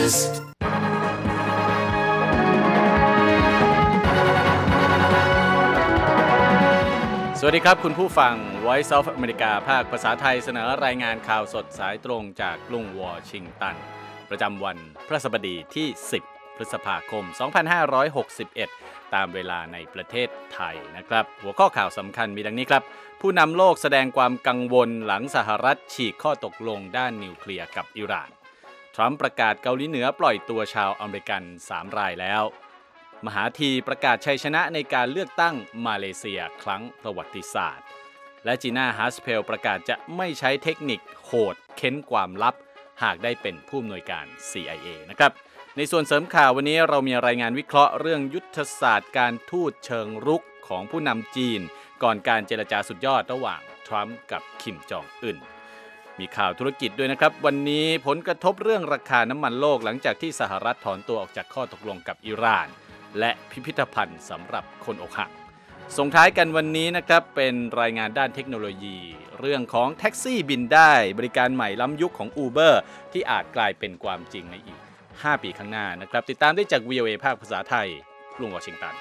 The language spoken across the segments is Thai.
Voicesสวัสดีครับคุณผู้ฟัง Voice of America ภาคภาษาไทยเสนอรายงานข่าวสดสายตรงจากกรุงวอชิงตันประจำวันพฤหัสบดีที่10พฤษภาคม2561ตามเวลาในประเทศไทยนะครับหัวข้อข่าวสำคัญมีดังนี้ครับผู้นำโลกแสดงความกังวลหลังสหรัฐฉีกข้อตกลงด้านนิวเคลียร์กับอิหร่านทรัมป์ประกาศเกาหลีเหนือปล่อยตัวชาวอเมริกัน3รายแล้วมหาธีประกาศชัยชนะในการเลือกตั้งมาเลเซียครั้งประวัติศาสตร์และจีน่าฮัสเพลประกาศจะไม่ใช้เทคนิคโหดเค้นความลับหากได้เป็นผู้อำนวยการ CIA นะครับในส่วนเสริมข่าววันนี้เรามีรายงานวิเคราะห์เรื่องยุทธศาสตร์การทูตเชิงรุกของผู้นำจีนก่อนการเจรจาสุดยอดระหว่างทรัมป์กับคิมจองอึนมีข่าวธุรกิจด้วยนะครับวันนี้ผลกระทบเรื่องราคาน้ำมันโลกหลังจากที่สหรัฐถอนตัวออกจากข้อตกลงกับอิหร่านและพิพิธภัณฑ์สำหรับคนอกหักส่งท้ายกันวันนี้นะครับเป็นรายงานด้านเทคโนโลยีเรื่องของแท็กซี่บินได้บริการใหม่ล้ำยุคของ Uber ที่อาจกลายเป็นความจริงในอีก5 ปีข้างหน้านะครับติดตามได้จาก VOA ภาคภาษาไทยกรุงวอชิงตัน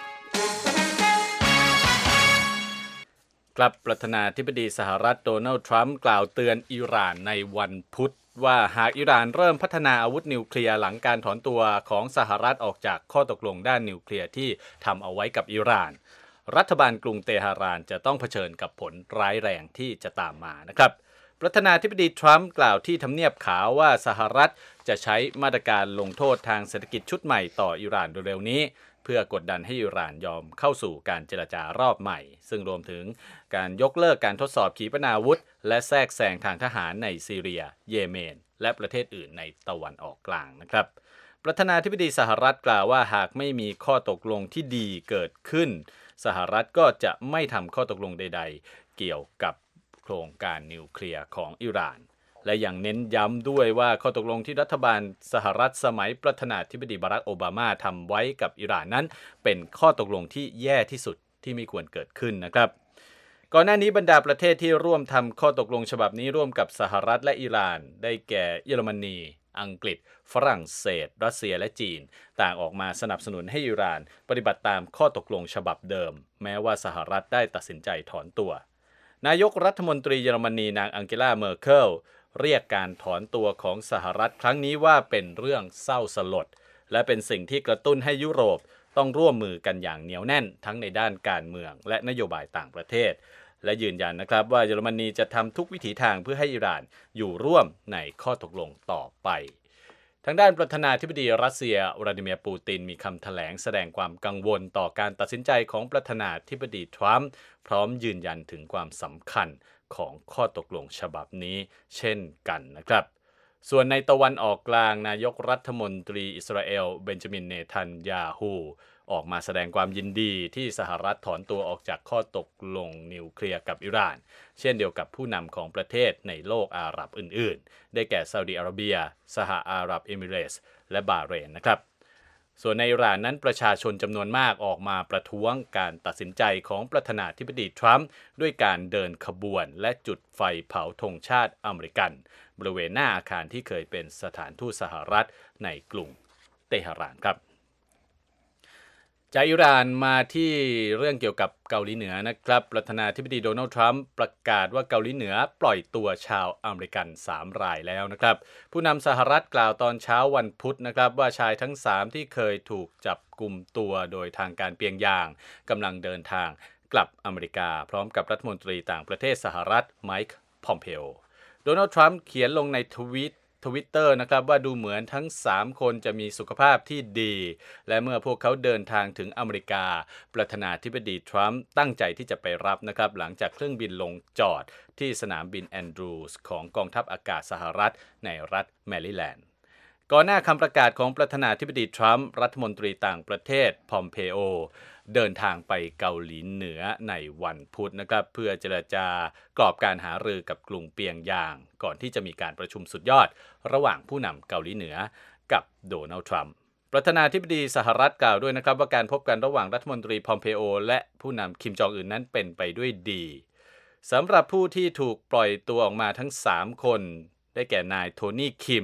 ครับประธานาธิบดีสหรัฐโดนัลด์ทรัมป์กล่าวเตือนอิหร่านในวันพุธว่าหากอิหร่านเริ่มพัฒนาอาวุธนิวเคลียร์หลังการถอนตัวของสหรัฐออกจากข้อตกลงด้านนิวเคลียร์ที่ทำเอาไว้กับอิหร่านรัฐบาลกรุงเตหะรานจะต้องเผชิญกับผลร้ายแรงที่จะตามมานะครับประธานาธิบดีทรัมป์กล่าวที่ทำเนียบขาวว่าสหรัฐจะใช้มาตรการลงโทษทางเศรษฐกิจชุดใหม่ต่ออิหร่านเร็วๆนี้เพื่อกดดันให้อิหร่านยอมเข้าสู่การเจรจารอบใหม่ซึ่งรวมถึงการยกเลิกการทดสอบขีปนาวุธและแทรกแซงทางทหารในซีเรียเยเมนและประเทศอื่นในตะวันออกกลางนะครับประธานาธิบดีสหรัฐกล่าวว่าหากไม่มีข้อตกลงที่ดีเกิดขึ้นสหรัฐก็จะไม่ทำข้อตกลงใดๆเกี่ยวกับโครงการนิวเคลียร์ของอิหร่านและยังเน้นย้ำด้วยว่าข้อตกลงที่รัฐบาลสหรัฐสมัยประธานาธิบดีบารักโอบามาทำไว้กับอิหร่านนั้นเป็นข้อตกลงที่แย่ที่สุดที่ไม่ควรเกิดขึ้นนะครับก่อนหน้านี้บรรดาประเทศที่ร่วมทำข้อตกลงฉบับนี้ร่วมกับสหรัฐและอิหร่านได้แก่เยอรมนีอังกฤษฝรั่งเศสรัสเซียและจีนต่างออกมาสนับสนุนให้อิหร่านปฏิบัติตามข้อตกลงฉบับเดิมแม้ว่าสหรัฐได้ตัดสินใจถอนตัวนายกรัฐมนตรีเยอรมนีนางอังเกลาเมอร์เคิลเรียกการถอนตัวของสหรัฐครั้งนี้ว่าเป็นเรื่องเศร้าสลดและเป็นสิ่งที่กระตุ้นให้ยุโรปต้องร่วมมือกันอย่างเหนียวแน่นทั้งในด้านการเมืองและนโยบายต่างประเทศและยืนยันนะครับว่าเยอรมนีจะทำทุกวิถีทางเพื่อให้อิหร่านอยู่ร่วมในข้อตกลงต่อไปทางด้านประธานาธิบดีรัสเซียวลาดิเมียร์ปูตินมีคำแถลงแสดงความกังวลต่อการตัดสินใจของประธานาธิบดีทรัมป์พร้อมยืนยันถึงความสำคัญของข้อตกลงฉบับนี้เช่นกันนะครับส่วนในตะวันออกกลางนายกรัฐมนตรีอิสราเอลเบนจามินเนทันยาฮูออกมาแสดงความยินดีที่สหรัฐถอนตัวออกจากข้อตกลงนิวเคลียร์กับอิหร่านเช่นเดียวกับผู้นำของประเทศในโลกอาหรับอื่นๆได้แก่ซาอุดิอาระเบียสหอาหรับเอมิเรตส์และบาห์เรนนะครับส่วนในอิหร่านนั้นประชาชนจำนวนมากออกมาประท้วงการตัดสินใจของประธานาธิบดีทรัมป์ด้วยการเดินขบวนและจุดไฟเผาธงชาติอเมริกันบริเวณหน้าอาคารที่เคยเป็นสถานทูตสหรัฐในกรุงเตหะรานครับจากอิหร่านมาที่เรื่องเกี่ยวกับเกาหลีเหนือนะครับประธานาธิบดีโดนัลด์ทรัมป์ประกาศว่าเกาหลีเหนือปล่อยตัวชาวอเมริกัน3รายแล้วนะครับผู้นำสหรัฐกล่าวตอนเช้าวันพุธนะครับว่าชายทั้ง3ที่เคยถูกจับกุมตัวโดยทางการเปียงยางกำลังเดินทางกลับอเมริกาพร้อมกับรัฐมนตรีต่างประเทศสหรัฐไมค์พอมเพโอโดนัลด์ทรัมป์เขียนลงในทวิตเตอร์นะครับว่าดูเหมือนทั้ง3คนจะมีสุขภาพที่ดีและเมื่อพวกเขาเดินทางถึงอเมริกาประธานาธิบดีทรัมป์ตั้งใจที่จะไปรับนะครับหลังจากเครื่องบินลงจอดที่สนามบินแอนดรูสของกองทัพอากาศสหรัฐในรัฐแมริแลนด์ก่อนหน้าคำประกาศของประธานาธิบดีทรัมป์รัฐมนตรีต่างประเทศพอมเพโอเดินทางไปเกาหลีเหนือในวันพุธนะครับเพื่อเจรจากรอบการหารือกับกรุงเปียงยางก่อนที่จะมีการประชุมสุดยอดระหว่างผู้นำเกาหลีเหนือกับโดนัลด์ทรัมป์ประธานาธิบดีสหรัฐกล่าวด้วยนะครับว่าการพบกันระหว่างรัฐมนตรีพอมเพโอและผู้นำคิมจองอึนนั้นเป็นไปด้วยดีสำหรับผู้ที่ถูกปล่อยตัวออกมาทั้ง3คนได้แก่นายโทนี่คิม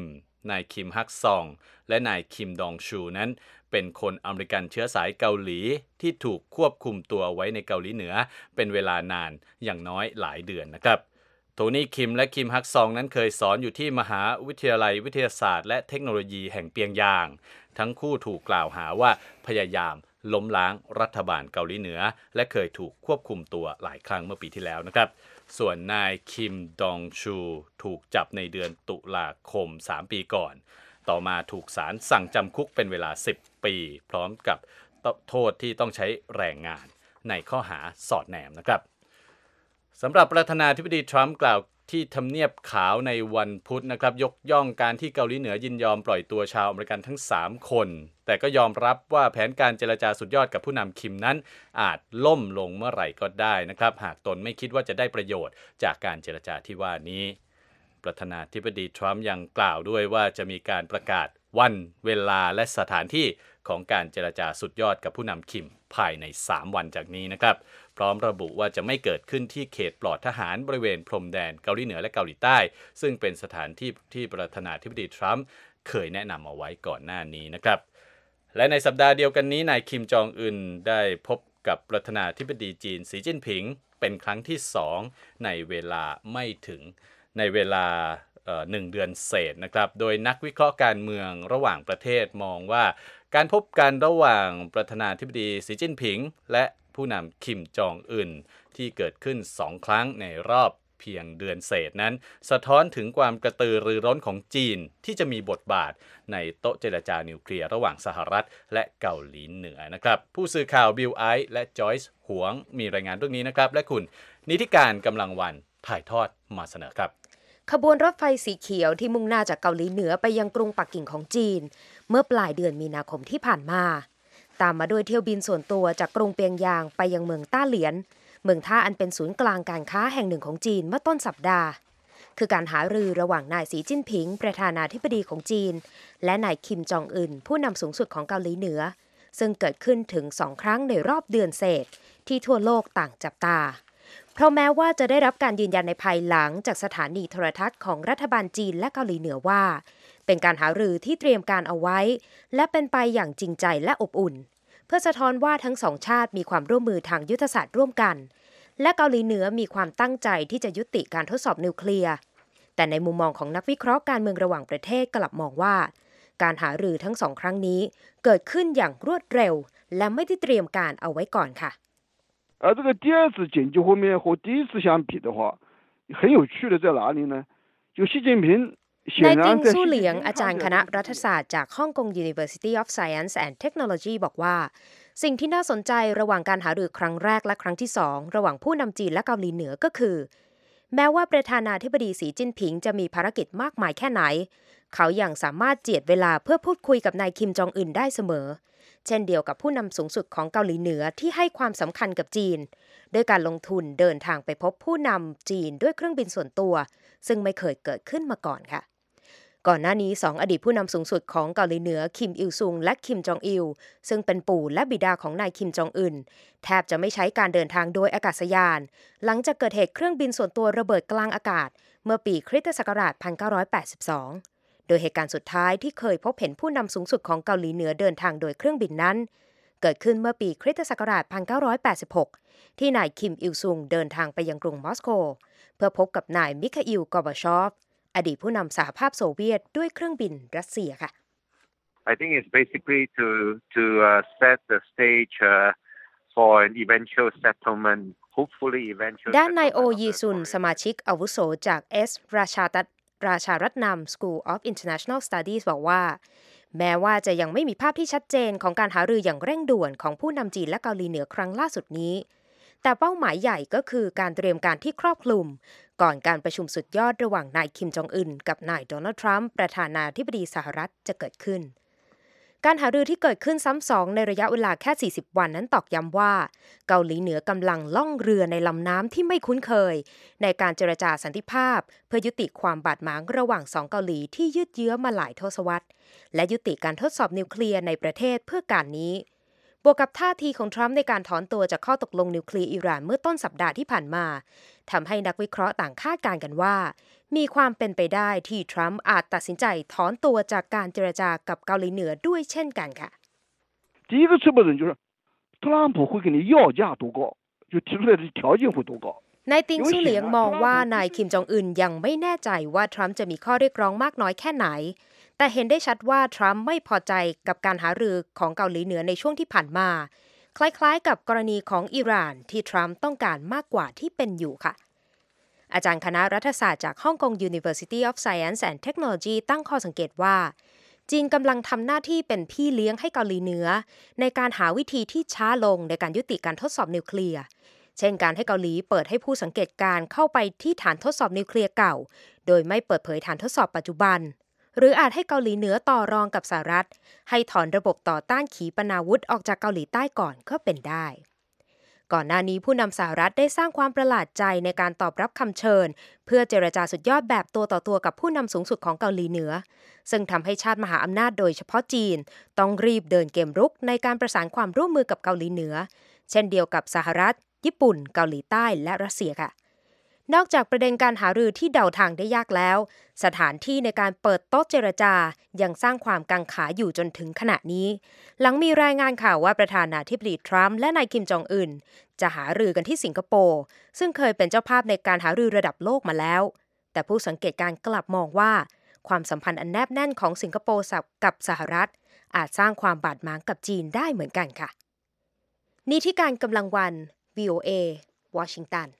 นายคิมฮักซองและนายคิมดองชูนั้นเป็นคนอเมริกันเชื้อสายเกาหลีที่ถูกควบคุมตัวไว้ในเกาหลีเหนือเป็นเวลานานอย่างน้อยหลายเดือนนะครับโทนี่คิมและคิมฮักซองนั้นเคยสอนอยู่ที่มหาวิทยาลัยวิทยาศาสตร์และเทคโนโลยีแห่งเปียงยางทั้งคู่ถูกกล่าวหาว่าพยายามล้มล้างรัฐบาลเกาหลีเหนือและเคยถูกควบคุมตัวหลายครั้งเมื่อปีที่แล้วนะครับส่วนนายคิมดองชูถูกจับในเดือนตุลาคม3 ปีก่อนต่อมาถูกศาลสั่งจำคุกเป็นเวลา10 ปีพร้อมกับโทษที่ต้องใช้แรงงานในข้อหาสอดแนมนะครับสำหรับประธานาธิบดีทรัมป์กล่าวที่ทำเนียบขาวในวันพุธนะครับยกย่องการที่เกาหลีเหนือยินยอมปล่อยตัวชาวอเมริกันทั้ง3 คนแต่ก็ยอมรับว่าแผนการเจรจาสุดยอดกับผู้นำคิมนั้นอาจล่มลงเมื่อไหร่ก็ได้นะครับหากตนไม่คิดว่าจะได้ประโยชน์จากการเจรจาที่ว่านี้ประธานาธิบดีทรัมป์ยังกล่าวด้วยว่าจะมีการประกาศวันเวลาและสถานที่ของการเจรจาสุดยอดกับผู้นำคิมภายใน3 วันจากนี้นะครับพร้อมระบุว่าจะไม่เกิดขึ้นที่เขตปลอดทหารบริเวณพรมแดนเกาหลีเหนือและเกาหลีใต้ซึ่งเป็นสถานที่ที่ประธานาธิบดีทรัมป์เคยแนะนำเอาไว้ก่อนหน้านี้นะครับและในสัปดาห์เดียวกันนี้นายคิมจองอึนได้พบกับประธานาธิบดีจีนสีจิ้นผิงเป็นครั้งที่2ในเวลาไม่ถึงในเวลา1 เดือนเศษนะครับโดยนักวิเคราะห์การเมืองระหว่างประเทศมองว่าการพบกันระหว่างประธานาธิบดีสีจิ้นผิงและผู้นำคิมจองอึนที่เกิดขึ้น2 ครั้งในรอบเพียงเดือนเศษนั้นสะท้อนถึงความกระตือรือร้นของจีนที่จะมีบทบาทในโต๊ะเจรจานิวเคลียร์ระหว่างสหรัฐและเกาหลีเหนือนะครับผู้สื่อข่าวบิลไอซ์และจอยส์หวงมีรายงานเรื่องนี้นะครับและคุณนิติการกำลังวันถ่ายทอดมาเสนอครับขบวนรถไฟสีเขียวที่มุ่งหน้าจากเกาหลีเหนือไปยังกรุงปักกิ่งของจีนเมื่อปลายเดือนมีนาคมที่ผ่านมาตามมาด้วยเที่ยวบินส่วนตัวจากกรุงเปียงยางไปยังเมืองต้าเหลียนเมืองท่าอันเป็นศูนย์กลางการค้าแห่งหนึ่งของจีนเมื่อต้นสัปดาห์คือการหารือระหว่างนายสีจิ้นผิงประธานาธิบดีของจีนและนายคิมจองอึนผู้นำสูงสุดของเกาหลีเหนือซึ่งเกิดขึ้นถึง2 ครั้งในรอบเดือนเศษที่ทั่วโลกต่างจับตาเพราะแม้ว่าจะได้รับการยืนยันในภายหลังจากสถานีโทรทัศน์ของรัฐบาลจีนและเกาหลีเหนือว่าเป็นการหารือที่เตรียมการเอาไว้และเป็นไปอย่างจริงใจและอบอุ่นเพื่อสะท้อนว่าทั้ง2 ชาติมีความร่วมมือทางยุทธศาสตร์ร่วมกันและเกาหลีเหนือมีความตั้งใจที่จะยุติการทดสอบนิวเคลียร์แต่ในมุมมองของนักวิเคราะห์การเมืองระหว่างประเทศกลับมองว่าการหารือทั้ง2 ครั้งนี้เกิดขึ้นอย่างรวดเร็วและไม่ได้เตรียมการเอาไว้ก่อนค่ะ这个第二次检举会面和第一次相比的话，很有趣的在哪里呢？就习近平นายติงสู้เหลียงอาจารย์คณะรัฐศาสตร์จากฮ่องกง University of Science and Technology บอกว่าสิ่งที่น่าสนใจระหว่างการหารือครั้งแรกและครั้งที่2ระหว่างผู้นำจีนและเกาหลีเหนือก็คือแม้ว่าประธานาธิบดีสีจิ้นผิงจะมีภารกิจมากมายแค่ไหนเขายังสามารถเจียดเวลาเพื่อพูดคุยกับนายคิมจองอึนได้เสมอเช่นเดียวกับผู้นำสูงสุดของเกาหลีเหนือที่ให้ความสำคัญกับจีนโดยการลงทุนเดินทางไปพบผู้นำจีนด้วยเครื่องบินส่วนตัวซึ่งไม่เคยเกิดขึ้นมาก่อนค่ะก่อนหน้านี้2 อดีตผู้นำสูงสุดของเกาหลีเหนือคิมอิลซุงและคิมจองอิลซึ่งเป็นปู่และบิดาของนายคิมจองอึนแทบจะไม่ใช้การเดินทางโดยอากาศยานหลังจากเกิดเหตุเครื่องบินส่วนตัวระเบิดกลางอากาศเมื่อปีคริสตศักราช 1982 โดยเหตุการณ์สุดท้ายที่เคยพบเห็นผู้นำสูงสุดของเกาหลีเหนือเดินทางโดยเครื่องบินนั้นเกิดขึ้นเมื่อปีคริสตศักราช 1986 ที่นายคิมอิลซุงเดินทางไปยังกรุงมอสโกเพื่อพบกับนายมิคาอิล กอร์บาชอฟอดีตผู้นำสหภาพโซเวียตด้วยเครื่องบินรัสเซียค่ะ I think it's basically to set the stage for an eventual settlement, hopefully eventual. ด้านนายโอยีซุนสมาชิกอาวุโสจากราชารัตนำ School of International Studies บอกว่าแม้ว่าจะยังไม่มีภาพที่ชัดเจนของการหารืออย่างเร่งด่วนของผู้นำจีนและเกาหลีเหนือครั้งล่าสุดนี้แต่เป้าหมายใหญ่ก็คือการเตรียมการที่ครอบคลุมก่อนการประชุมสุดยอดระหว่างนายคิมจองอึนกับนายโดนัลด์ทรัมป์ประธานาธิบดีสหรัฐจะเกิดขึ้นการหารือที่เกิดขึ้นซ้ำสองในระยะเวลาแค่40 วันนั้นตอกย้ำว่าเกาหลีเหนือกำลังล่องเรือในลำน้ำที่ไม่คุ้นเคยในการเจรจาสันติภาพเพื่อยุติความบาดหมางระหว่าง2 เกาหลีที่ยืดเยื้อมาหลายทศวรรษและยุติการทดสอบนิวเคลียร์ในประเทศเพื่อการนี้บวกกับท่าทีของทรัมป์ในการถอนตัวจากข้อตกลงนิวเคลียร์อิหร่านเมื่อต้นสัปดาห์ที่ผ่านมาทำให้นักวิเคราะห์ต่างคาดการณ์กันว่ามีความเป็นไปได้ที่ทรัมป์อาจตัดสินใจถอนตัวจากการเจรจากับเกาหลีเหนือด้วยเช่นกันค่ะ第一个吃不准就是特朗普会给你要价多高，就提出来的条件会多高。 นายติงซูเหลียงมองว่านายคิมจองอึนยังไม่แน่ใจว่าทรัมป์จะมีข้อเรียกร้องมากน้อยแค่ไหนแต่เห็นได้ชัดว่าทรัมป์ไม่พอใจกับการหารือของเกาหลีเหนือในช่วงที่ผ่านมาคล้ายๆกับกรณีของอิหร่านที่ทรัมป์ต้องการมากกว่าที่เป็นอยู่ค่ะอาจารย์คณะรัฐศาสตร์จากฮ่องกง University of Science and Technology ตั้งข้อสังเกตว่าจีนกำลังทำหน้าที่เป็นพี่เลี้ยงให้เกาหลีเหนือในการหาวิธีที่ช้าลงในการยุติการทดสอบนิวเคลียร์เช่นการให้เกาหลีเปิดให้ผู้สังเกตการเข้าไปที่ฐานทดสอบนิวเคลียร์เก่าโดยไม่เปิดเผยฐานทดสอบปัจจุบันหรืออาจให้เกาหลีเหนือต่อรองกับสหรัฐให้ถอนระบบต่อต้านขีปนาวุธออกจากเกาหลีใต้ก่อนก็เป็นได้ก่อนหน้านี้ผู้นำสหรัฐได้สร้างความประหลาดใจในการตอบรับคำเชิญเพื่อเจรจาสุดยอดแบบตัวต่อตัวกับผู้นำสูงสุดของเกาหลีเหนือซึ่งทำให้ชาติมหาอำนาจโดยเฉพาะจีนต้องรีบเดินเกมรุกในการประสานความร่วมมือกับเกาหลีเหนือเช่นเดียวกับสหรัฐญี่ปุ่นเกาหลีใต้และรัสเซียค่ะนอกจากประเด็นการหารือที่เดาทางได้ยากแล้วสถานที่ในการเปิดโต๊ะเจรจายังสร้างความกังขาอยู่จนถึงขณะนี้หลังมีรายงานข่าวว่าประธานาธิบดีทรัมป์และนายคิมจองอึนจะหารือกันที่สิงคโปร์ซึ่งเคยเป็นเจ้าภาพในการหารือระดับโลกมาแล้วแต่ผู้สังเกตการณ์กลับมองว่าความสัมพันธ์อันแนบแน่นของสิงคโปร์กับสหรัฐอาจสร้างความบาดหมางกับจีนได้เหมือนกันค่ะนิธิการกำลังวัน VOA วอชิงตัน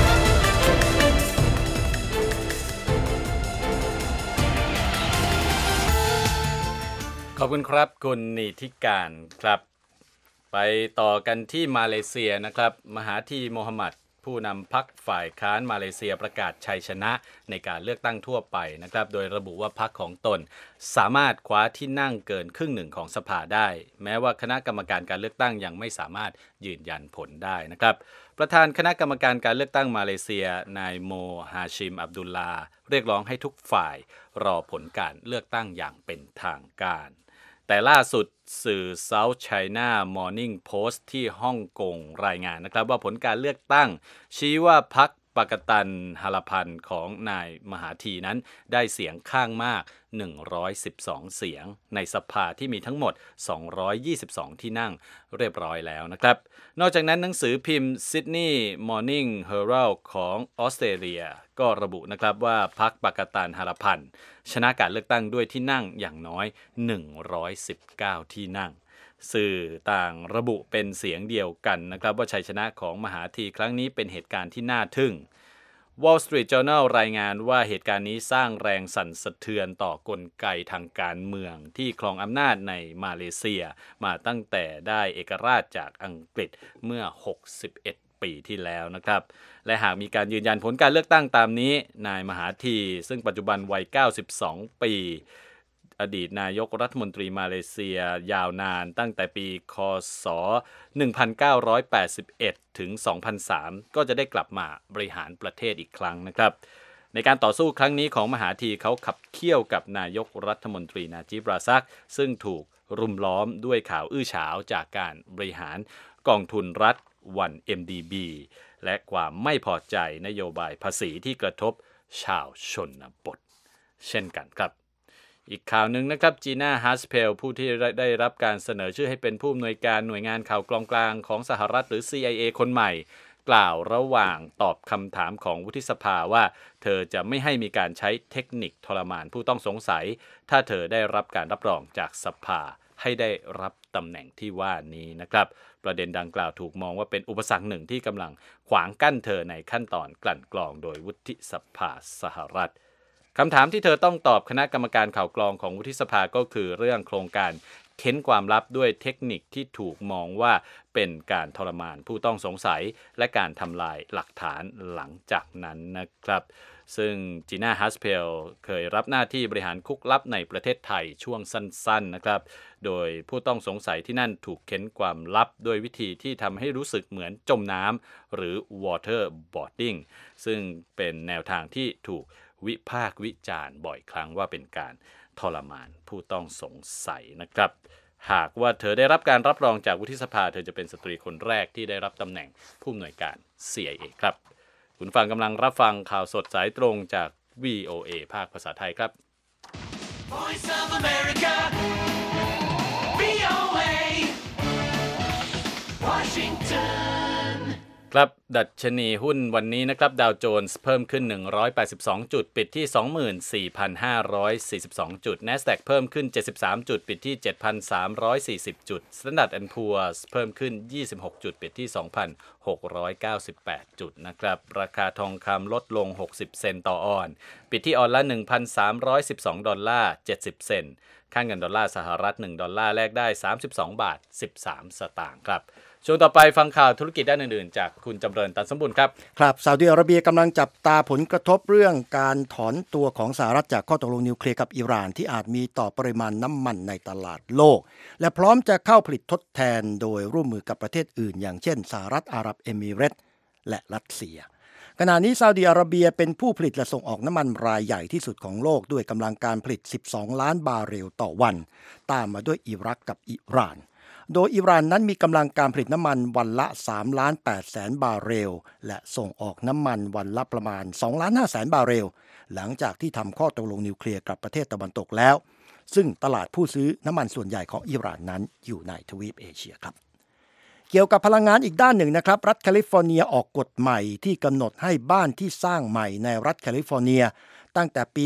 ขอบคุณครับคุณนิธิการครับไปต่อกันที่มาเลเซียนะครับมหาธีโมฮัมหมัดผู้นำพรรคฝ่ายค้านมาเลเซียประกาศชัยชนะในการเลือกตั้งทั่วไปนะครับโดยระบุว่าพรรคของตนสามารถคว้าที่นั่งเกินครึ่งหนึ่งของสภาได้แม้ว่าคณะกรรมการการเลือกตั้งยังไม่สามารถยืนยันผลได้นะครับประธานคณะกรรมการการเลือกตั้งมาเลเซียนายโมฮาชิมอับดุลลาเรียกร้องให้ทุกฝ่ายรอผลการเลือกตั้งอย่างเป็นทางการแต่ล่าสุดสื่อ South China Morning Post ที่ฮ่องกงรายงานนะครับว่าผลการเลือกตั้งชี้ว่าพรรคปากตันฮาลาพันธ์ของนายมหาธีนั้นได้เสียงข้างมาก112เสียงในสภาที่มีทั้งหมด222ที่นั่งเรียบร้อยแล้วนะครับนอกจากนั้นหนังสือพิมพ์ Sydney Morning Herald ของออสเตรเลียก็ระบุนะครับว่าพรรคปากตันฮาลาพันธ์ชนะการเลือกตั้งด้วยที่นั่งอย่างน้อย119ที่นั่งสื่อต่างระบุเป็นเสียงเดียวกันนะครับว่าชัยชนะของมหาธีครั้งนี้เป็นเหตุการณ์ที่น่าทึ่ง Wall Street Journal รายงานว่าเหตุการณ์นี้สร้างแรงสั่นสะเทือนต่อกลไกทางการเมืองที่ครองอำนาจในมาเลเซียมาตั้งแต่ได้เอกราชจากอังกฤษเมื่อ61ปีที่แล้วนะครับและหากมีการยืนยันผลการเลือกตั้งตามนี้นายมหาธีซึ่งปัจจุบันวัย92ปีอดีตนายกรัฐมนตรีมาเลเซียยาวนานตั้งแต่ปีค.ศ. 1981 ถึง 2003 ก็จะได้กลับมาบริหารประเทศอีกครั้งนะครับในการต่อสู้ครั้งนี้ของมหาธีเขาขับเคี่ยวกับนายกรัฐมนตรีนาจิบ ราซักซึ่งถูกรุมล้อมด้วยข่าวอื้อฉาวจากการบริหารกองทุนรัฐ 1MDB และความไม่พอใจนโยบายภาษีที่กระทบชาวชนบทเช่นกันครับอีกข่าวหนึ่งนะครับจีน่าฮัสเพลผู้ที่ได้รับการเสนอชื่อให้เป็นผู้อำนวยการหน่วยงานข่าวกลางของสหรัฐหรือ CIA คนใหม่กล่าวระหว่างตอบคำถามของวุฒิสภาว่าเธอจะไม่ให้มีการใช้เทคนิคทรมานผู้ต้องสงสัยถ้าเธอได้รับการรับรองจากสภาให้ได้รับตำแหน่งที่ว่านี้นะครับประเด็นดังกล่าวถูกมองว่าเป็นอุปสรรคหนึ่งที่กำลังขวางกั้นเธอในขั้นตอนกลั่นกรองโดยวุฒิสภาสหรัฐคำถามที่เธอต้องตอบคณะกรรมการข่าวกรองของวุฒิสภาก็คือเรื่องโครงการเค้นความลับด้วยเทคนิคที่ถูกมองว่าเป็นการทรมานผู้ต้องสงสัยและการทำลายหลักฐานหลังจากนั้นนะครับซึ่งจีน่าฮัสเพลเคยรับหน้าที่บริหารคุกลับในประเทศไทยช่วงสั้นๆนะครับโดยผู้ต้องสงสัยที่นั่นถูกเค้นความลับด้วยวิธีที่ทำให้รู้สึกเหมือนจมน้ำหรือ waterboarding ซึ่งเป็นแนวทางที่ถูกวิพากษ์วิจารณ์บ่อยครั้งว่าเป็นการทรมานผู้ต้องสงสัยนะครับหากว่าเธอได้รับการรับรองจากวุฒิสภาเธอจะเป็นสตรีคนแรกที่ได้รับตำแหน่งผู้อำนวยการ CIA ครับคุณฟังกำลังรับฟังข่าวสดสายตรงจาก VOA ภาคภาษาไทยครับ Voice of America, VOA, Washington. ครับดัชนีหุ้นวันนี้นะครับดาวโจนส์เพิ่มขึ้น182จุดปิดที่ 24,542 จุด NASDAQ เพิ่มขึ้น73จุดปิดที่ 7,340 จุด Standard & Poor's เพิ่มขึ้น26จุดปิดที่ 2,698 จุดนะครับราคาทองคำลดลง60เซนต์ต่อออนซ์ปิดที่ออนละ $1,312 70 เซนต์ค่าเงินดอลลาร์สหรัฐ1ดอลลาร์แลกได้32บาท13สตางค์ครับช่วงต่อไปฟังข่าวธุรกิจด้านอื่นๆจากคุณจำเริญตันสมบูรณ์ครับครับซาอุดิอาระเบียกำลังจับตาผลกระทบเรื่องการถอนตัวของสหรัฐจากข้อตกลงนิวเคลียร์กับอิหร่านที่อาจมีต่อปริมาณน้ำมันในตลาดโลกและพร้อมจะเข้าผลิตทดแทนโดยร่วมมือกับประเทศอื่นอย่างเช่นสหรัฐอาหรับเอมิเรตส์และรัสเซียขณะนี้ซาอุดิอาระเบียเป็นผู้ผลิตและส่งออกน้ำมันรายใหญ่ที่สุดของโลกด้วยกำลังการผลิต12ล้านบาร์เรลต่อวันตามมาด้วยอิรักกับอิหร่านโดยอิหร่านนั้นมีกำลังการผลิตน้ำมันวันละ3,800,000 บาร์เรลและส่งออกน้ำมันวันละประมาณ2,500,000 บาร์เรลหลังจากที่ทำข้อตกลงนิวเคลียร์กับประเทศตะวันตกแล้วซึ่งตลาดผู้ซื้อน้ำมันส่วนใหญ่ของอิหร่านนั้นอยู่ในทวีปเอเชียครับเกี่ยวกับพลังงานอีกด้านหนึ่งนะครับรัฐแคลิฟอร์เนียออกกฎใหม่ที่กำหนดให้บ้านที่สร้างใหม่ในรัฐแคลิฟอร์เนียตั้งแต่ปี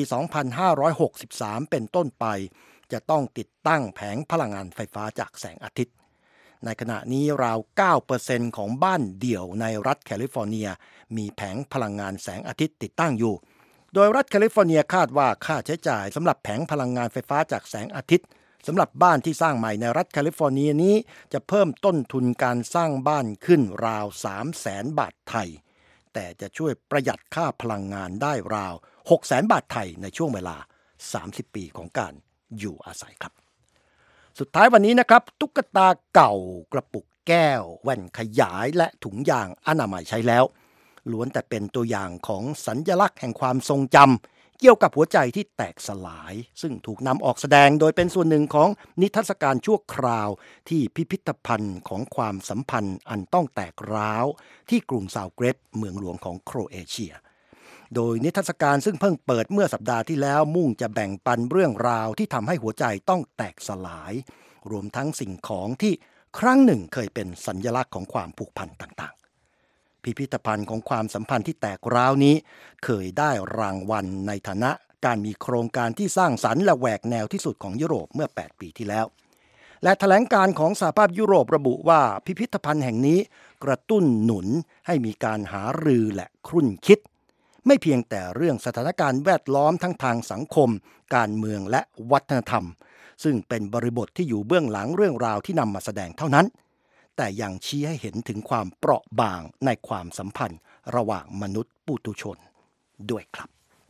2563 เป็นต้นไปจะต้องติดตั้งแผงพลังงานไฟฟ้าจากแสงอาทิตย์ในขณะนี้ราว 9% ของบ้านเดี่ยวในรัฐแคลิฟอร์เนียมีแผงพลังงานแสงอาทิตย์ติดตั้งอยู่โดยรัฐแคลิฟอร์เนียคาดว่าค่าใช้จ่ายสำหรับแผงพลังงานไฟฟ้าจากแสงอาทิตย์สำหรับบ้านที่สร้างใหม่ในรัฐแคลิฟอร์เนียนี้จะเพิ่มต้นทุนการสร้างบ้านขึ้นราว 300,000 บาทไทยแต่จะช่วยประหยัดค่าพลังงานได้ราว 600,000 บาทไทยในช่วงเวลา30 ปีของการอยู่อาศัยครับสุดท้ายวันนี้นะครับตุ๊กตาเก่ากระปุกแก้วแว่นขยายและถุงยางอนามัยใช้แล้วล้วนแต่เป็นตัวอย่างของสัญลักษณ์แห่งความทรงจำเกี่ยวกับหัวใจที่แตกสลายซึ่งถูกนำออกแสดงโดยเป็นส่วนหนึ่งของนิทรรศการชั่วคราวที่พิพิธภัณฑ์ของความสัมพันธ์อันต้องแตกร้าวที่กรุงซาวเกรดเมืองหลวงของโครเอเชียโดยนิทรรศการซึ่งเพิ่งเปิดเมื่อสัปดาห์ที่แล้วมุ่งจะแบ่งปันเรื่องราวที่ทำให้หัวใจต้องแตกสลายรวมทั้งสิ่งของที่ครั้งหนึ่งเคยเป็นสัญลักษณ์ของความผูกพันต่างๆพิพิธภัณฑ์ของความสัมพันธ์ที่แตกร้าวนี้เคยได้รางวัลในฐานะการมีโครงการที่สร้างสรรค์และแหวกแนวที่สุดของยุโรปเมื่อ8ปีที่แล้วและแถลงการของสหภาพยุโรประบุว่าพิพิธภัณฑ์แห่งนี้กระตุ้นหนุนให้มีการหารือและครุ่นคิดไม่เพียงแต่เรื่องสถานการณ์แวดล้อมทั้งทางสังคมการเมืองและวัฒนธรรมซึ่งเป็นบริบทที่อยู่เบื้องหลังเรื่องราวที่นำมาแสดงเท่านั้นแต่ยังชี้ให้เห็นถึงความเปราะบางในความสัมพันธ์ระหว่างมนุษย์ปุถุชนด้วยครับ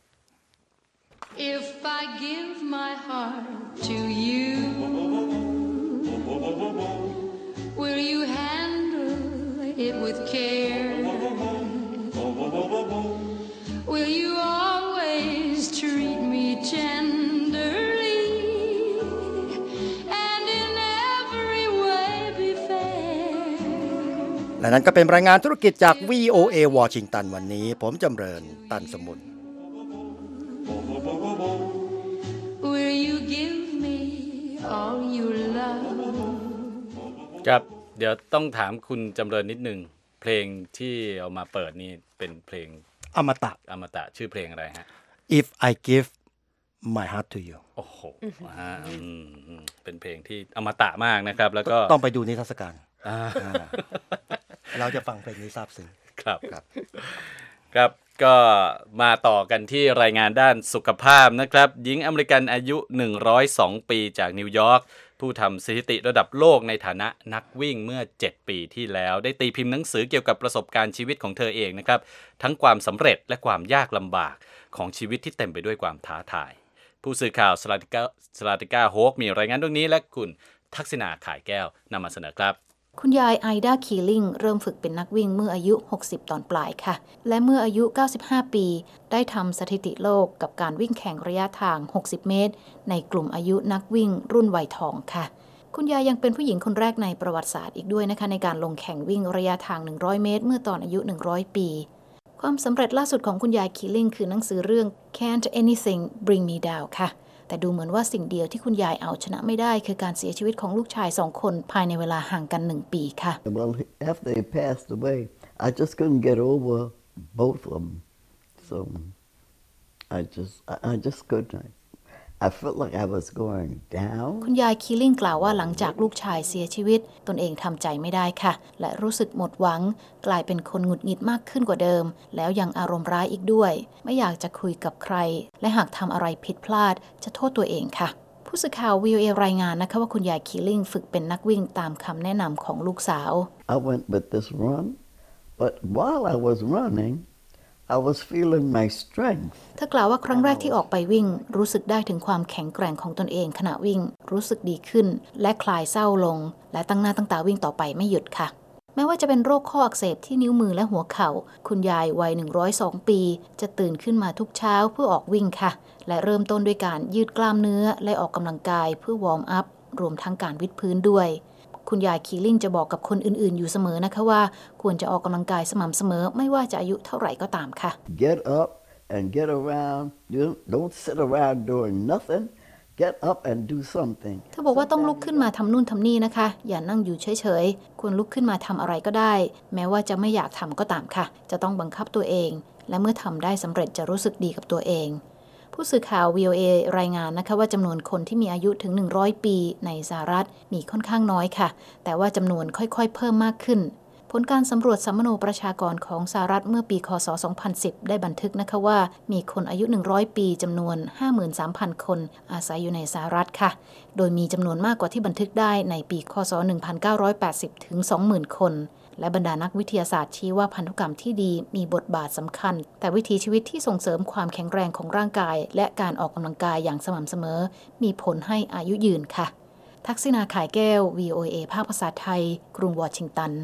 If I give my heart to you, will you handle it with care? Will you always treat me tenderly and in every way be fair? และนั่นก็เป็นรายงานธุรกิจจาก VOA วอชิงตันวันนี้ผมจำเริญตันสมุน Will you give me all you love? ครับเดี๋ยวต้องถามคุณจำเริญนิดนึงเพลงที่เอามาเปิดนี่เป็นเพลงอมตะชื่อเพลงอะไรฮะ If I Give My Heart to You โอ้โหเป็นเพลงที่อมตะมากนะครับแล้วก็ต้องไปดูนิทรรศการเราจะฟังเพลงนี้ซาบซึ้งครับก็มาต่อกันที่รายงานด้านสุขภาพนะครับหญิงอเมริกันอายุ102ปีจากนิวยอร์กผู้ทำสถิติระดับโลกในฐานะนักวิ่งเมื่อ7ปีที่แล้วได้ตีพิมพ์หนังสือเกี่ยวกับประสบการณ์ชีวิตของเธอเองนะครับทั้งความสำเร็จและความยากลำบากของชีวิตที่เต็มไปด้วยความท้าทายผู้สื่อข่าวสลาติก้าโฮกมีรายงานเรื่องนี้และคุณทักษิณาข่ายแก้วนำมาเสนอครับคุณยายไอดาคีลิงเริ่มฝึกเป็นนักวิ่งเมื่ออายุ60ตอนปลายค่ะและเมื่ออายุ95ปีได้ทำสถิติโลกกับการวิ่งแข่งระยะทาง60เมตรในกลุ่มอายุนักวิ่งรุ่นวัยทองค่ะคุณยายยังเป็นผู้หญิงคนแรกในประวัติศาสตร์อีกด้วยนะคะในการลงแข่งวิ่งระยะทาง100เมตรเมื่อตอนอายุ100ปีความสำเร็จล่าสุดของคุณยายคีลิงคือหนังสือเรื่อง Can't Anything Bring Me Down ค่ะแต่ดูเหมือนว่าสิ่งเดียวที่คุณยายเอาชนะไม่ได้คือการเสียชีวิตของลูกชาย2คนภายในเวลาห่างกัน1ปีค่ะ Well, after they passed away, I just couldn't get over both of them. So I just couldn't. I felt like I was going down. คุณยายคีลิงกล่าวว่าหลังจากลูกชายเสียชีวิตตนเองทำใจไม่ได้ค่ะและรู้สึกหมดหวังกลายเป็นคนหงุดหงิดมากขึ้นกว่าเดิมแล้วยังอารมณ์ร้ายอีกด้วยไม่อยากจะคุยกับใครและหากทำอะไรผิดพลาดจะโทษตัวเองค่ะผู้สื่อข่าว VOA รายงานนะคะว่าคุณยายคีลิงฝึกเป็นนักวิ่งตามคำแนะนำของลูกสาว I went with this run, but while I was running, I was feeling my strength. เธอกล่าวว่าครั้งแรกที่ออกไปวิ่งรู้สึกได้ถึงความแข็งแกร่งของตนเองขณะวิ่งรู้สึกดีขึ้นและคลายเศร้าลงและตั้งหน้าตั้งตาวิ่งต่อไปไม่หยุดค่ะแม้ว่าจะเป็นโรคข้ออักเสบที่นิ้วมือและหัวเข่าคุณยายวัย102ปีจะตื่นขึ้นมาทุกเช้าเพื่อออกวิ่งค่ะและเริ่มต้นด้วยการยืดกล้ามเนื้อและออกกำลังกายเพื่อวอร์มอัพรวมทั้งการวิดพื้นด้วยคุณยายคีลิงจะบอกกับคนอื่นๆอยู่เสมอนะคะว่าควรจะออกกำลังกายสม่ำเสมอไม่ว่าจะอายุเท่าไหร่ก็ตามค่ะ Get up and get around. Don't sit around doing nothing. Get up and do something. เธอบอกว่าต้องลุกขึ้นมาทำนู่นทำนี่นะคะอย่านั่งอยู่เฉยๆควรลุกขึ้นมาทำอะไรก็ได้แม้ว่าจะไม่อยากทำก็ตามค่ะจะต้องบังคับตัวเองและเมื่อทำได้สำเร็จจะรู้สึกดีกับตัวเองผู้สื่อข่าว VOA รายงานนะคะว่าจำนวนคนที่มีอายุถึง100ปีในสหรัฐมีค่อนข้างน้อยค่ะแต่ว่าจำนวนค่อยๆเพิ่มมากขึ้นผลการสำรวจสัมมโนประชากรของสหรัฐเมื่อปีคศ 2010 ได้บันทึกนะคะว่ามีคนอายุ100ปีจำนวน 53,000 คนอาศัยอยู่ในสหรัฐค่ะโดยมีจำนวนมากกว่าที่บันทึกได้ในปีคศ 1980 ถึง 20,000 คนและบรรดานักวิทยาศาสตร์ชี้ว่าพันธุกรรมที่ดีมีบทบาทสำคัญแต่วิถีชีวิตที่ส่งเสริมความแข็งแรงของร่างกายและการออกกำลังกายอย่างสม่ำเสมอมีผลให้อายุยืนค่ะทักษิณาข่ายแก้ว VOA ภาคภาษาไทยกรุงวอชิงตัน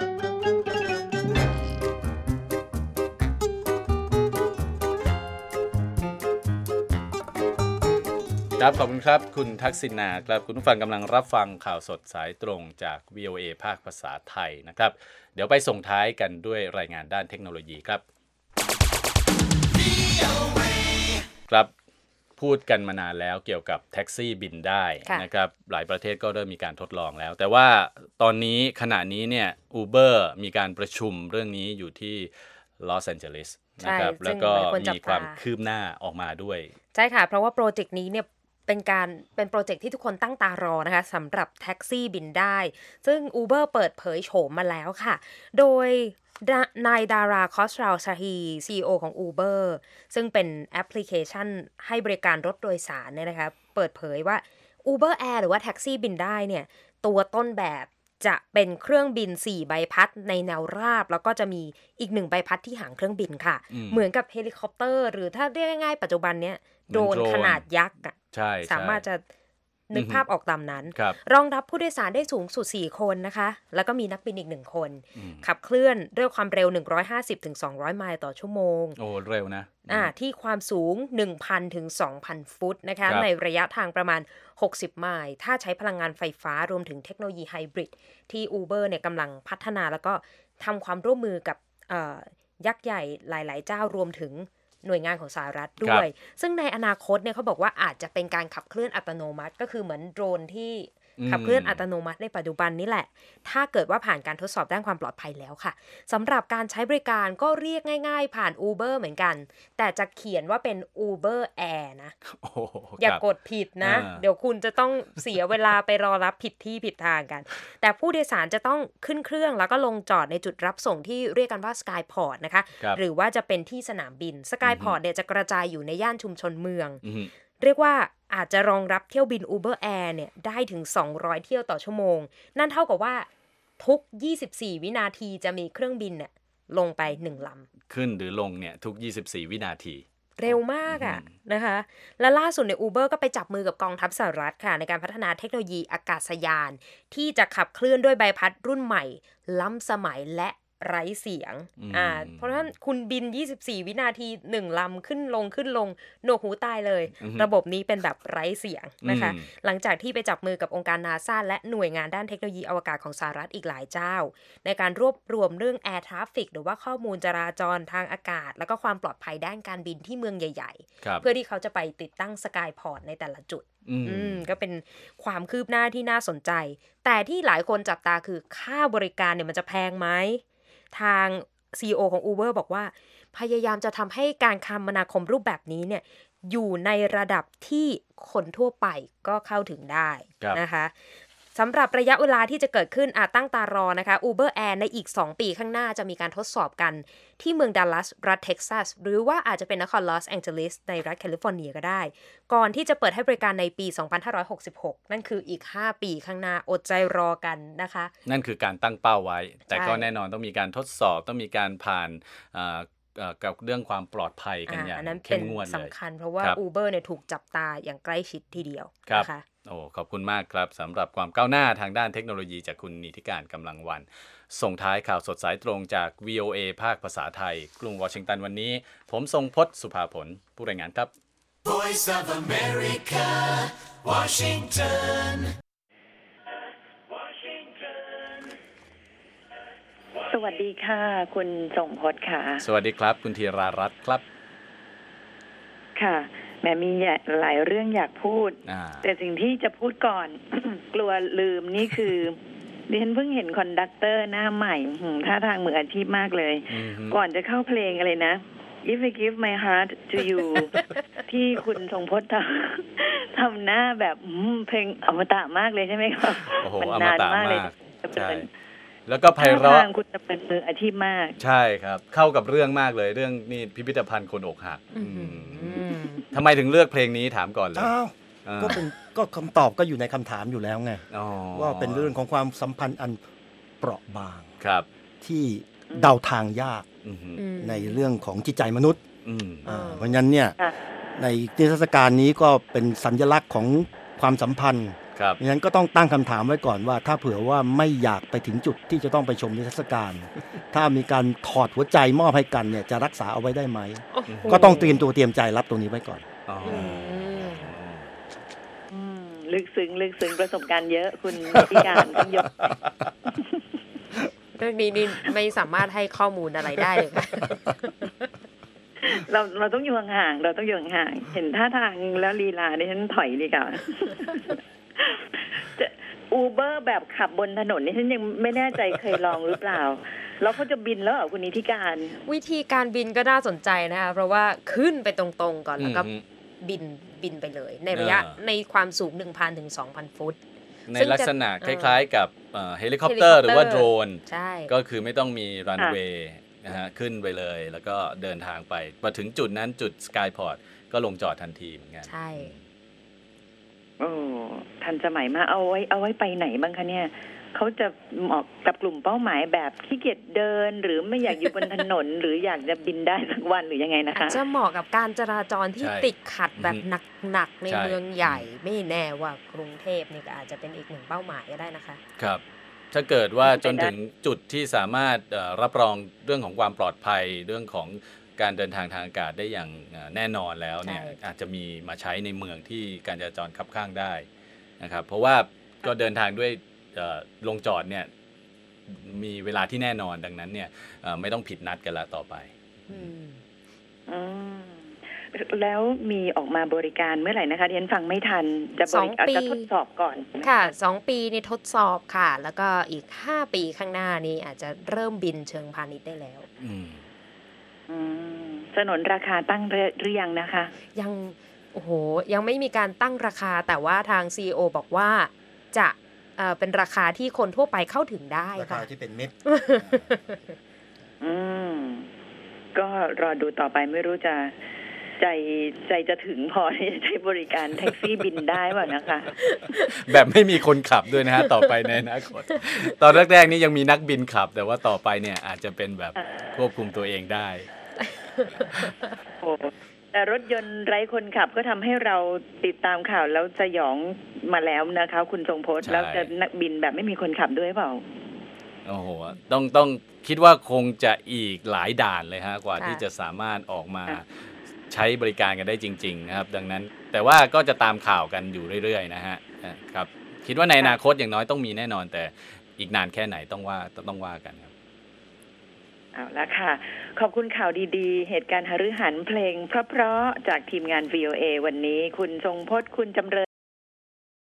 ครับขอบคุณครับคุณทักษิณาครับคุณผู้ฟังกำลังรับฟังข่าวสดสายตรงจาก VOA ภาคภาษาไทยนะครับเดี๋ยวไปส่งท้ายกันด้วยรายงานด้านเทคโนโลยีครับครับพูดกันมานานแล้วเกี่ยวกับแท็กซี่บินได้นะครับหลายประเทศก็เริ่มมีการทดลองแล้วแต่ว่าตอนนี้ขณะนี้เนี่ย Uber มีการประชุมเรื่องนี้อยู่ที่ลอสแอนเจลิสนะครับแล้วก็มีความคืบหน้าออกมาด้วยใช่ค่ะเพราะว่าโปรเจกต์นี้เนี่ยเป็นโปรเจกต์ที่ทุกคนตั้งตารอนะคะสำหรับแท็กซี่บินได้ซึ่ง Uber เปิดเผยโฉมมาแล้วค่ะโดยนายดาราคอสราลชาฮี CEO ของ Uber ซึ่งเป็นแอปพลิเคชันให้บริการรถโดยสารเนี่ยนะคะเปิดเผยว่า Uber Air หรือว่าแท็กซี่บินได้เนี่ยตัวต้นแบบจะเป็นเครื่องบิน4ใบพัดในแนวราบแล้วก็จะมีอีก1ใบพัดที่หางเครื่องบินค่ะเหมือนกับเฮลิคอปเตอร์หรือถ้าเรียกง่ายๆปัจจุบันเนี้ยโดรนขนาดยักษ์สามารถจะนึกภาพออกตามนั้นรองรับผู้โดยสารได้สูงสุด4คนนะคะแล้วก็มีนักบินอีก1คนขับเคลื่อนด้วยความเร็ว 150-200 ไมล์ต่อชั่วโมงโอ้เร็วนะที่ความสูง 1,000 ถึง 2,000 ฟุตนะคะในระยะทางประมาณ60 ไมล์ถ้าใช้พลังงานไฟฟ้ารวมถึงเทคโนโลยีไฮบริดที่ Uber เนี่ยกำลังพัฒนาแล้วก็ทำความร่วมมือกับยักษ์ใหญ่หลายๆเจ้ารวมถึงหน่วยงานของสหรัฐด้วยซึ่งในอนาคตเนี่ยเขาบอกว่าอาจจะเป็นการขับเคลื่อนอัตโนมัติก็คือเหมือนโดรนที่ขับเคลื่อนอัตโนมัติในปัจจุบันนี้แหละถ้าเกิดว่าผ่านการทดสอบด้านความปลอดภัยแล้วค่ะสำหรับการใช้บริการก็เรียกง่ายๆผ่าน Uber เหมือนกันแต่จะเขียนว่าเป็น Uber Air นะอย่ากดผิดนะเดี๋ยวคุณจะต้องเสียเวลาไปรอรับผิดที่ผิดทางกันแต่ผู้โดยสารจะต้องขึ้นเครื่องแล้วก็ลงจอดในจุดรับส่งที่เรียกกันว่า Skyport นะคะหรือว่าจะเป็นที่สนามบิน Skyport เนี่ยจะกระจายอยู่ในย่านชุมชนเมืองเรียกว่าอาจจะรองรับเที่ยวบิน Uber Air เนี่ยได้ถึง200เที่ยวต่อชั่วโมงนั่นเท่ากับว่าทุก24วินาทีจะมีเครื่องบินเนี่ยลงไป1ลำขึ้นหรือลงเนี่ยทุก24วินาทีเร็วมากนะคะและล่าสุดใน Uber ก็ไปจับมือกับกองทัพสหรัฐค่ะในการพัฒนาเทคโนโลยีอากาศยานที่จะขับเคลื่อนด้วยใบพัดรุ่นใหม่ล้ำสมัยและไร้เสียงเพราะฉะนั้นคุณบิน24วินาที1ลำขึ้นลงหนวกหูตายเลยระบบนี้เป็นแบบไร้เสียงนะคะหลังจากที่ไปจับมือกับองค์การ NASA และหน่วยงานด้านเทคโนโลยีอวกาศของสหรัฐอีกหลายเจ้าในการรวบรวมเรื่อง Air Traffic หรือว่าข้อมูลจราจรทางอากาศแล้วก็ความปลอดภัยด้านการบินที่เมืองใหญ่ๆเพื่อที่เขาจะไปติดตั้งสกายพอร์ตในแต่ละจุดก็เป็นความคืบหน้าที่น่าสนใจแต่ที่หลายคนจับตาคือค่าบริการเนี่ยมันจะแพงไหมทาง CEO ของ Uber บอกว่าพยายามจะทำให้การคมนาคมรูปแบบนี้เนี่ยอยู่ในระดับที่คนทั่วไปก็เข้าถึงได้นะคะสำหรับระยะเวลาที่จะเกิดขึ้นตั้งตารอนะคะ Uber Air ในอีก2ปีข้างหน้าจะมีการทดสอบกันที่เมืองดัลลัสรัฐเท็กซัสหรือว่าอาจจะเป็นนครลอสแองเจลิสในรัฐแคลิฟอร์เนียก็ได้ก่อนที่จะเปิดให้บริการในปี2566นั่นคืออีก5ปีข้างหน้าอดใจรอกันนะคะนั่นคือการตั้งเป้าไว้แต่ก็แน่นอนต้องมีการทดสอบต้องมีการผ่านกับเรื่องความปลอดภัยกันอย่างเข้มงวดเลยสำคัญเพราะว่า Uber เนี่ยถูกจับตาอย่างใกล้ชิดทีเดียวนะคะขอบคุณมากครับสำหรับความก้าวหน้าทางด้านเทคโนโลยีจากคุณนิติการกำลังวันส่งท้ายข่าวสดสายตรงจาก VOA ภาคภาษาไทยกรุงวอชิงตันวันนี้ผมทรงพจน์สุภาผลผู้รายงานครับ Voice of America Washington สวัสดีค่ะคุณทรงพจน์ค่ะสวัสดีครับคุณธีรารัตน์ครับค่ะแม่มีหลายเรื่องอยากพูดแต่สิ่งที่จะพูดก่อน กลัวลืมนี่คือดิฉันเพิ่งเห็นคอนดักเตอร์หน้าใหม่ท่าทางมืออาชีพมากเลยก่อนจะเข้าเพลงอะไรนะ If I Give My Heart to You ที่คุณทรงพจน์ทำหน้าแบบเพลงอมตะมากเลยใช่ไหมครับมันนานมากเลยใช่แล้วก็ไพเราะคุณจะเป็นมืออาชีพมากใช่ครับเข้ากับเรื่องมากเลยเรื่องนี่พิพิธภัณฑ์คนอกหักทำไมถึงเลือกเพลงนี้ถามก่อนเลยก็คำตอบก็อยู่ในคำถามอยู่แล้วไงว่าเป็นเรื่องของความสัมพันธ์อันเปราะบางที่เดาทางยากในเรื่องของจิตใจมนุษย์เพราะฉะนั้นเนี่ยในนิทรรศการนี้ก็เป็นสัญลักษณ์ของความสัมพันธ์ดังนั้นก็ต้องตั้งคำถามไว้ก่อนว่าถ้าเผื่อว่าไม่อยากไปถึงจุดที่จะต้องไปชมนิทรรศการถ้ามีการถอดหัวใจมอบให้กันเนี่ยจะรักษาเอาไว้ได้ไหมก็ต้องเตรียมใจรับตรงนี้ไว้ก่อนลึกซึ้งประสบการณ์เยอะคุณพิการต้องยกเรื่องนี้นี่ไม่สามารถให้ข้อมูลอะไรได้เลยค่ะเราต้องอยู่ห่างๆเราต้องอยู่ห่างๆเห็นท่าทางแล้วลีลาดิฉันถอยดีกว่าUber แบบขับบนถนนนี่ฉันยังไม่แน่ใจเคยลองหรือเปล่าแล้วเขาจะบินแล้วเหรอคุณนิติการวิธีการบินก็น่าสนใจนะคะเพราะว่าขึ้นไปตรงๆก่อนแล้วก็บินไปเลยในระยะในความสูง 1,000 ถึง 2,000 ฟุตในลักษณะคล้ายๆกับเฮลิคอปเตอร์หรือว่าโดรนก็คือไม่ต้องมีรันเวย์นะฮะขึ้นไปเลยแล้วก็เดินทางไปมาถึงจุดนั้นจุดสกายพอร์ตก็ลงจอดทันทีเหมือนกันใช่โอ้ทันสมัยมากเอาไว้ไปไหนบ้างคะเนี่ยเขาจะเหมาะกับกลุ่มเป้าหมายแบบขี้เกียจเดินหรือไม่อยากอยู่บนถนน หรืออยากจะบินได้สักวันหรือยังไงนะคะอาจจะเหมาะกับการจราจรที่ติดขัดแบบหนักๆในเมืองใหญ่ไม่แน่ว่ากรุงเทพนี่ก็อาจจะเป็นอีกหนึ่งเป้าหมายก็ได้นะคะครับถ้าเกิดว่าจนถึงจุดที่สามารถรับรองเรื่องของความปลอดภัยเรื่องของการเดินทางทางอากาศได้อย่างแน่นอนแล้วเนี่ยอาจจะมีมาใช้ในเมืองที่การจราจรคับข้างได้นะครับเพราะว่าก็เดินทางด้วยลงจอดเนี่ยมีเวลาที่แน่นอนดังนั้นเนี่ยไม่ต้องผิดนัดกันละต่อไปแล้วมีออกมาบริการเมื่อไหร่นะคะดิฉันฟังไม่ทันจะทดสอบก่อนค่ะ2ปีนี่ทดสอบค่ะแล้วก็อีก5ปีข้างหน้านี้อาจจะเริ่มบินเชิงพาณิชย์ได้แล้วสนนราคาตั้งหรือยังนะคะยังไม่มีการตั้งราคาแต่ว่าทาง CEO บอกว่าจะเป็นราคาที่คนทั่วไปเข้าถึงได้ราคาที่เป็นเม็ดก็รอดูต่อไปไม่รู้จะใจจะถึงพอที่จะใช้บริการแท็กซี่บินได้ป่ะนะคะแบบไม่มีคนขับด้วยนะฮะต่อไปในอนาคตตอนแรกๆนี่ยังมีนักบินขับแต่ว่าต่อไปเนี่ยอาจจะเป็นแบบควบคุมตัวเองได้แต่รถยนต์ไร้คนขับก็ทำให้เราติดตามข่าวแล้วสยองมาแล้วนะคะคุณทรงพจน์แล้วจะนักบินแบบไม่มีคนขับด้วยเปล่าโอ้โหต้องคิดว่าคงจะอีกหลายด่านเลยฮะกว่าที่จะสามารถออกมาใช้บริการกันได้จริงๆนะครับดังนั้นแต่ว่าก็จะตามข่าวกันอยู่เรื่อยๆนะฮะครับคิดว่าในอนาคตอย่างน้อยต้องมีแน่นอนแต่อีกนานแค่ไหนต้องว่ากันครับเอาละค่ะขอบคุณข่าวดีๆเหตุการณ์หฤหันเพลงเพราะๆจากทีมงาน VOA วันนี้คุณทรงพจน์คุณจำเริญ